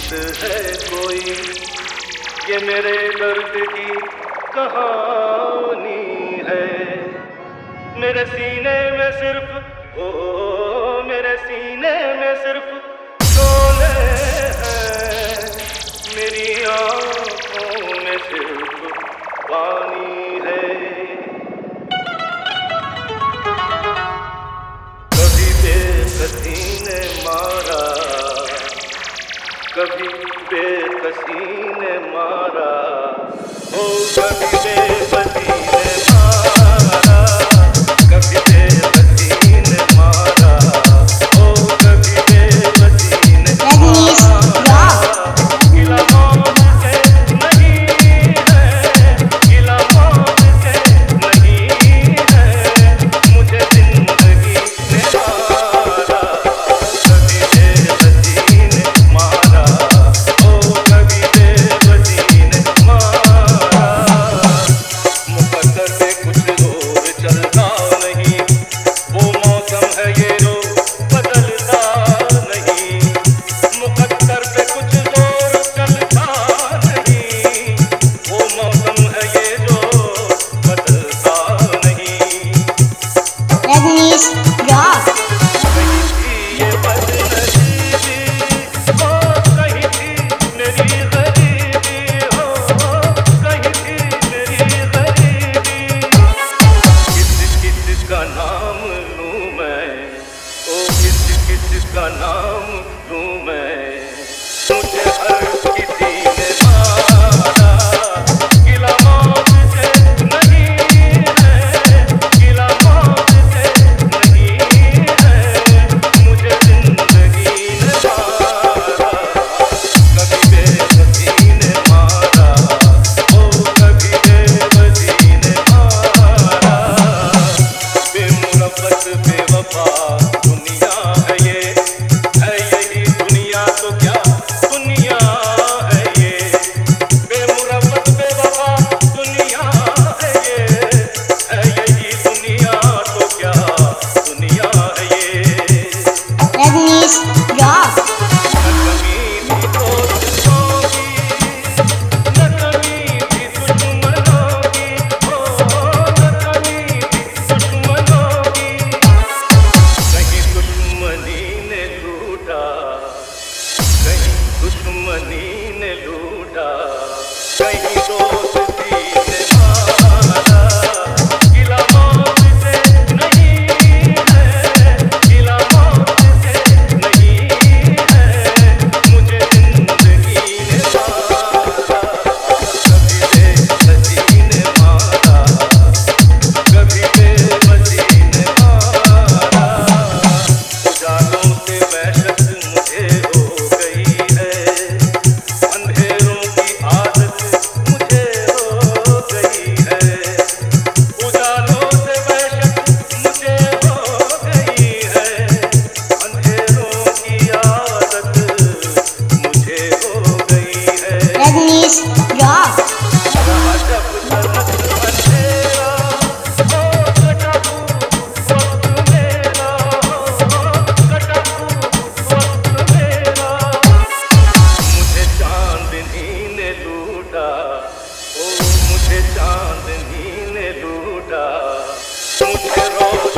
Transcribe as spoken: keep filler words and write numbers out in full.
गीत है कोई, ये मेरे दर्द की कहानी है। मेरे सीने में सिर्फ ओ मेरे सीने में सिर्फ शोले हैं, मेरी आँखों में सिर्फ पानी है। कभी बेकसी ने मारा, कभी बेकसी ने मारा, ओ कभी बेकसी ने मारा, कभी बेकसी ने मारा, ओ कभी बेकसी ने मारा। गिला मौत से नहीं है, गिला मौत से नहीं है, मुझे जिंदगी ने मारा। कभी बेकसी ने मारा, ओ कभी बेकसी ने मारा। मुकद्दर से कुछ और चलता नहीं, वो मौसम है ये जो बदलता नहीं। मुकद्दर से कुछ और चलता नहीं, वो मौसम है ये जो बदलता नहीं। रजनीश रॉक कहीं थी ये बदनसीबी, ओ कहीं थी मेरी गरीबी, हो कहीं थी मेरी गरीबी। किस किस का नाम लूं मैं, ओ किस किस का नाम लूं मैं, मुझे हर किसी ने मारा। गिला मौत से नहीं है, गिला मौत से नहीं है, मुझे जिंदगी ने मारा। कभी बेकसी ने मारा, ओ कभी बेकसी ने मारा। बेमुरब्बत बेवफा दुनिया है ये, है यही दुनिया तो क्या दुनिया है ये। बेमुरब्बत बेवफा दुनिया है ये, है यही दुनिया तो क्या दुनिया है ये। रजनीश रॉक न कमी थी दोस्तों की, न कमी थी दुश्मनों की, ओ न कमी थी दुश्मनों की। कहीं दुश्मनी ने लूटा, कहीं दुश्मनी ने लूटा, कहीं दोस्ती ने मारा। गिला मौत से नहीं है, गिला मौत से नहीं है, मुझे जिंदगी ने मारा। कभी बेकसी ने मारा, कभी बेबसी ने मारा। उजालों से वहशत मुझे हो गई है, अंधेरों की आदत मुझे हो गई है। उजालों से वहशत मुझे हो गई है, अंधेरों की आदत मुझे हो गई है। रजनीश रॉक रहा जब तक अंधेरा, ओ कटा वक्त मेरा, ओ कटा वक्त मेरा। मुझे चांदनी ने लूटा, ओ मुझे चांदनी ने लूटा, मुझे रोज